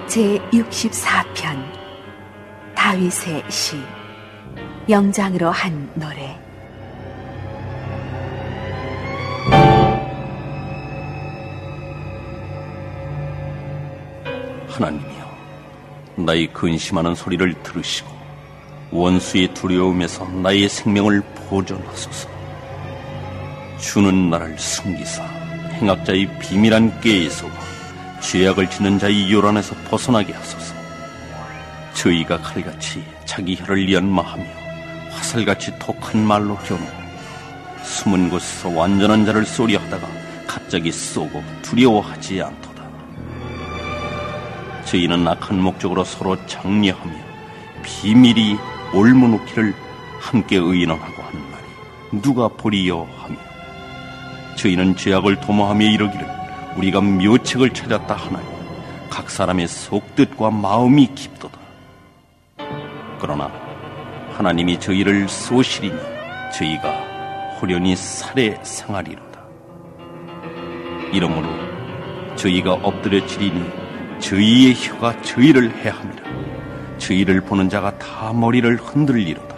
제64편 다윗의 시 영장으로 한 노래. 하나님이여, 나의 근심하는 소리를 들으시고 원수의 두려움에서 나의 생명을 보존하소서. 주는 나를 숨기사 행악자의 비밀한 꾀에서와 죄악을 짓는 자의 요란에서 벗어나게 하소서. 저희가 칼같이 자기 혀를 연마하며 화살같이 독한 말로 겨누고 숨은 곳에서 완전한 자를 쏘려하다가 갑자기 쏘고 두려워하지 않도다. 저희는 악한 목적으로 서로 장려하며 비밀이 올무놓기를 함께 의논하고 하는 말이 누가 보리요 하며, 저희는 죄악을 도모하며 이르기를 우리가 묘책을 찾았다 하나니 각 사람의 속뜻과 마음이 깊도다. 그러나 하나님이 저희를 쏘시리니 저희가 호련히 살에 상하리로다. 이러므로 저희가 엎드려지리니 저희의 혀가 저희를 해함이라. 저희를 보는 자가 다 머리를 흔들리로다.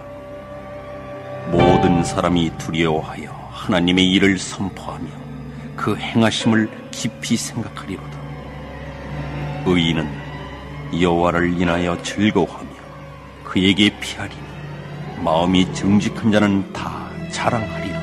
모든 사람이 두려워하여 하나님의 일을 선포하며 그 행하심을 깊이 생각하리로다. 의인은 여호와를 인하여 즐거워하며 그에게 피하리니 마음이 정직한 자는 다 자랑하리로다.